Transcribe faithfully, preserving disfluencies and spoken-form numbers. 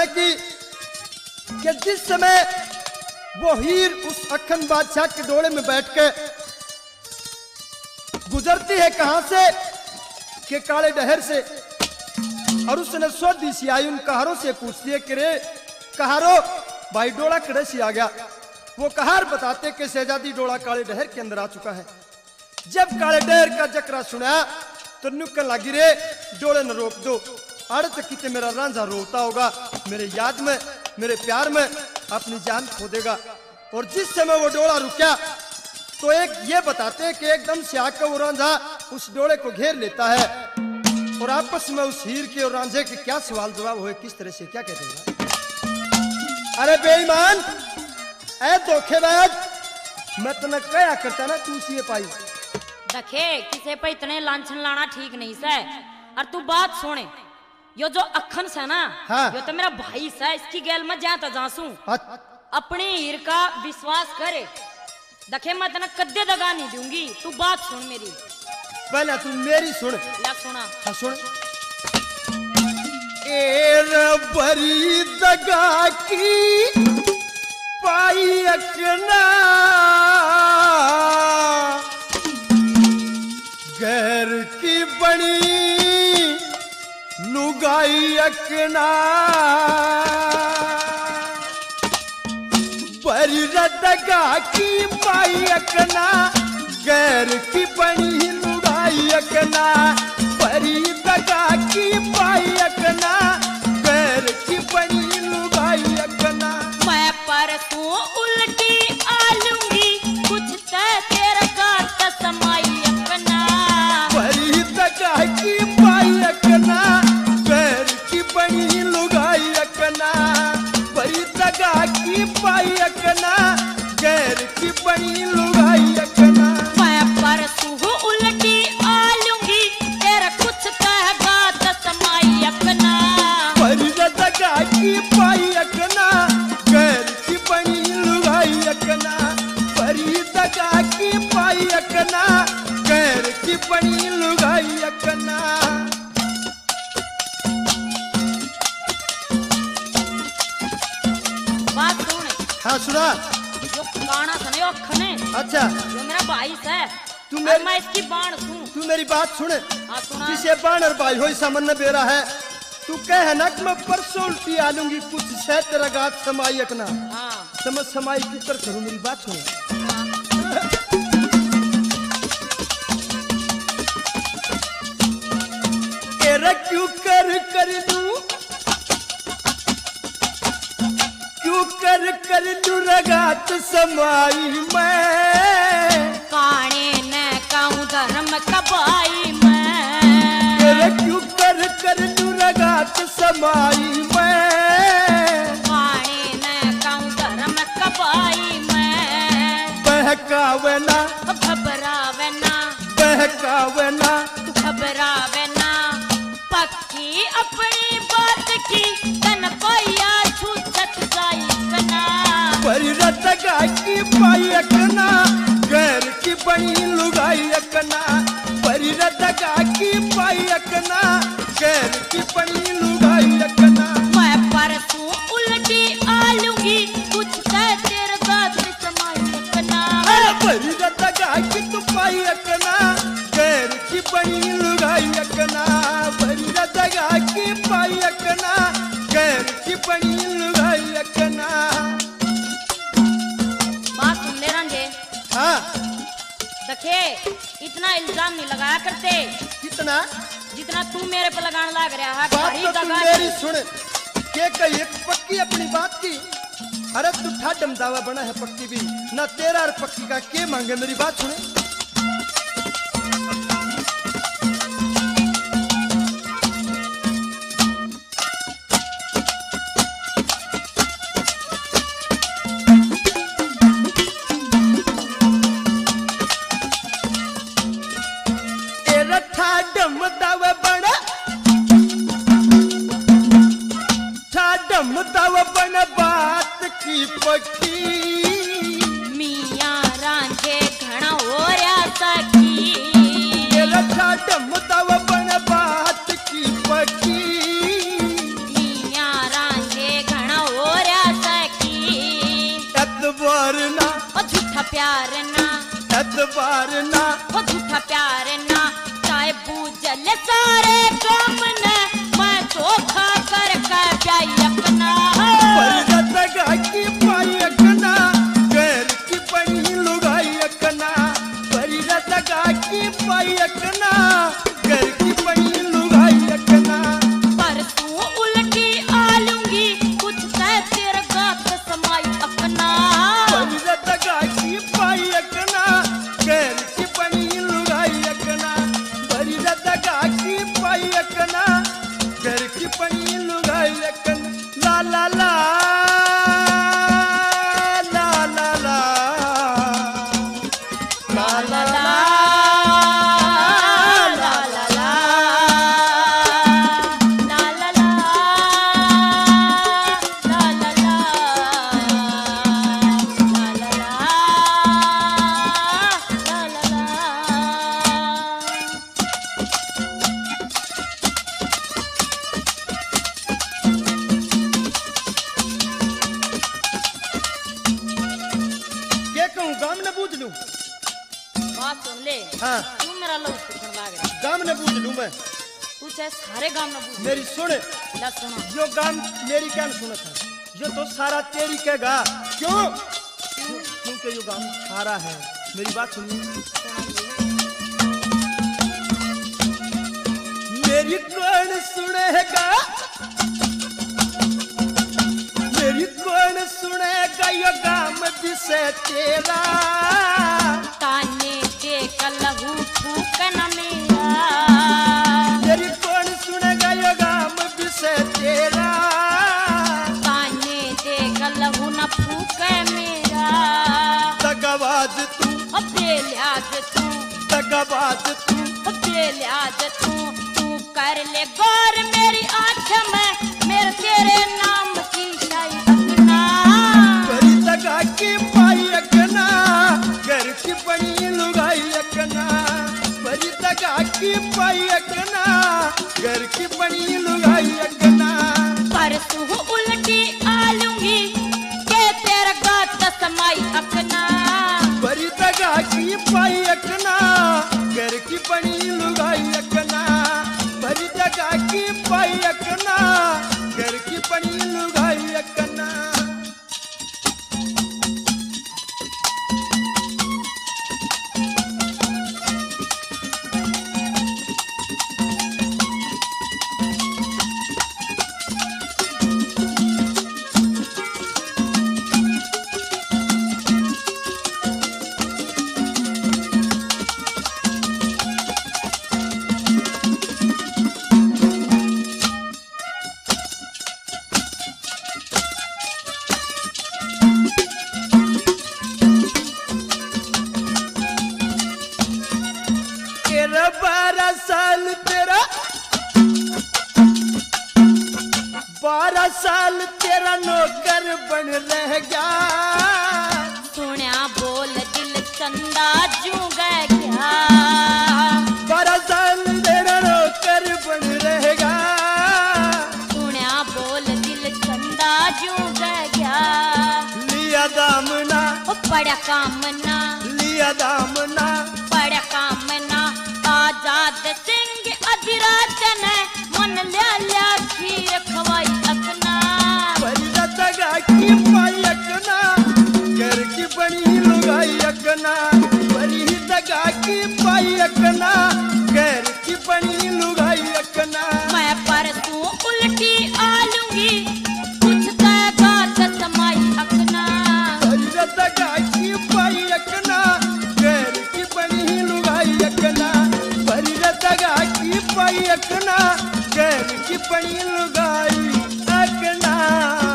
कि, कि जिस समय वो हीर उस अखन बादशाह के डोले में बैठ के गुजरती है कहां से कि काले डहर से, और उसने सोधी सी आई उन कहारों से पूछती है कि रे कहारो भाई डोला कड़े से आ गया। वो कहार बताते कि शहजादी डोला काले डहर के अंदर आ चुका है। जब काले डहर का जकरा सुना तो नुक्कन लगी रे डोले न रोक दो, अड़ तो किते मेरा रांझा रोता होगा, मेरे याद में मेरे प्यार में अपनी जान खो देगा। और जिस समय वो डोला रुका तो एक ये बताते हैं कि एकदम से आकर वो रांझा उस डोले को घेर लेता है और आपस में उस हीर के और रांझे के क्या सवाल जवाब हुए, किस तरह से क्या कहते हैं। अरे बेईमान, ऐ धोखेबाज, मैं तुम्हें क्या करता ना तू सी पाई देखे किसे पे इतने लांछन लाना ठीक नहीं से। और तू बात सुने, यो जो अखन से ना, हाँ। यो तो मेरा भाई से, इसकी गैल में जा तो जासू अपने हीर का विश्वास करे। देखे मैं तेना कद्दे दगा नहीं दूंगी, तू बात सुन मेरी। पहले तू मेरी सुन। ला सुना। हाँ सुन। एर बरी दगा की पाई अकना, गैर की बनी लुगाई अकना, बरी दगा की पाई अकना, गैर की बनी लुगाई अकना, बरी दगा की पाई अकना, गैर की बनी लुगाई अकना। मैं पर तू उल्टी आलूंगी, कुछ तय तेरा गात समाई अपना, बरी दगा की पाई अकना, गैर की बनी लुगाई अकना, बरी दगा की पाई अकना, गैर की बनी लुगाई अकना। मैं पर तू उल्टी आलूंगी, तेरा कुछ तय गात समाई अपना, बरी दगा की पाई अकना, गैर की बनी लुगाई अकना, बरी दगा की पाई अकना, गैर की बनी लुगाई अकना। बात सुन। हाँ सुना। जो गाना सुने यो खने, अच्छा जो मेरा भाई है, तू मेरी, मैं इसकी बाण सुन। तू मेरी बात सुन। हाँ सुना। जिसे बाण और भाई हो सामने बेरा है, तू कह ना कि मैं परसों उल्टी आ लूंगी, कुछ से तेरा गात समाई अकना। हाँ। समझ समाई की कर करूं, मेरी बात सुन। तेरा क्यों कर कर लूं, क्यों कर कर लूं रगात समाई मैं, काने न कहूँ धर्म कबाई मैं, तेरा क्यों कर कर लूं रगात समाई मैं, काने न कहूँ धर्म कबाई मैं, बहकावे ना घबरावे ना, बहकावे ना, घबरावे ना, पक्की अपनी बात की तन कोया छूटत जाई बना, बरी दगा की पाई अकना, गैर की बनी लुगाई अकना, बरी दगा की पाई अकना, गैर की बनी लुगाई अकना। मैं परसों उल्टी आलूंगी, कुछ तय तेरे गात समाई अकना, बरी दगा की तू पाई अकना, गैर की बनी लुगाई अकना, बरी दगा की पाई अकना, गैर की बनी लुगाई अकना। बात सुन ले रंगे। हाँ देखे इतना इल्जाम नहीं लगाया करते कितना, जितना तू मेरे पे लगाने लग रहा है। बात भारी तो तू दगा मेरी सुन के कही पक्की अपनी बात की। अरे तू ठाडम दावा बना है पक्की भी ना, तेरा और पक्की का के मांगे, मेरी बात सुने। ठाडम दावा बना, ठाडम दावा बना बात की पक्की, मियां रांझे घना हो रहा सकी, ओ झूठा प्यार ना एतबार ना ओ झूठा प्यार ना चाहे बूझल सारे काम ने मैं धोखा कर के ब्याई अपना परजतगा की पाई अकना गैर की बनी लुगाई अकना परजतगा की पाई अकना गैर की बनी लुगाई अकना पर तू उल्टी आलूंगी कुछ तय तेरे गात समाई अपना परजतगा की पाई अकना गैर की बनी लुगाई अकना परजतगा की पाई अकना गैर की बनी लुगाई अकना ला ला ला गाम न बूझ लूं बात सुन ले हाँ तू मेरा लव सुखन लाग रहा गाम न बूझ लूं मैं तू चाहे सारे गाम न बूझ मेरी सुन ला सुना जो गाम मेरी क्या सुनत है जो तो सारा तेरी कहेगा क्यों क्योंकि जो गाम सारा है मेरी बात सुनिए मेरी कौन सुनेगा मेरी कौन सुनेगा ये गाम दिसे तेरा ताने के कलहू फूकना मेरा मेरी कौन सुनेगा ये गाम दिसे तेरा ताने के कलहू न फूके मेरा तगवाज तू अबे लिहाज तू तगवाज तू अबे लिहाज तू तू कर ले गौर मेरी आँख में मेरे तेरे नाम की शाही अपना बड़ी तगा की पाई अकना घर की बनी लुगाई अकना बड़ी तगा की पाई अकना घर की बनी लुगाई अकना पर तू उल्टी आलूंगी के तेरा गात समाई अपना बड़ी तगा की पाई अकना घर की बनी लुगाई अकना बड़ी तगा की पाई अकना घर की बनी लुगाई अकना बारह साल तेरा बारह साल तेरा नौकर बन रह गया सुनिया बोल दिल चंदा जू गया बारह साल तेरा नौकर बन रहेगा सुनिया बोल दिल चंदा जू गया लिया दामना बड़ा कामना लिया दामना बड़ा कामना आजाद सिंह अधिराज ने मन लिया लिया खीर खवाई अकना परजतगा की पाई अकना घर की बनी लुगाई अकना परजतगा की पाई अकना घर की बनी लुगाई अकना मैं पर तू उल्टी आलूंगी कुछ तगा समाई अकना परजतगा की पाई अकना घर की बनी लुगाई अकना परजतगा की पाई अकना घर की बनी लुगाई अकना।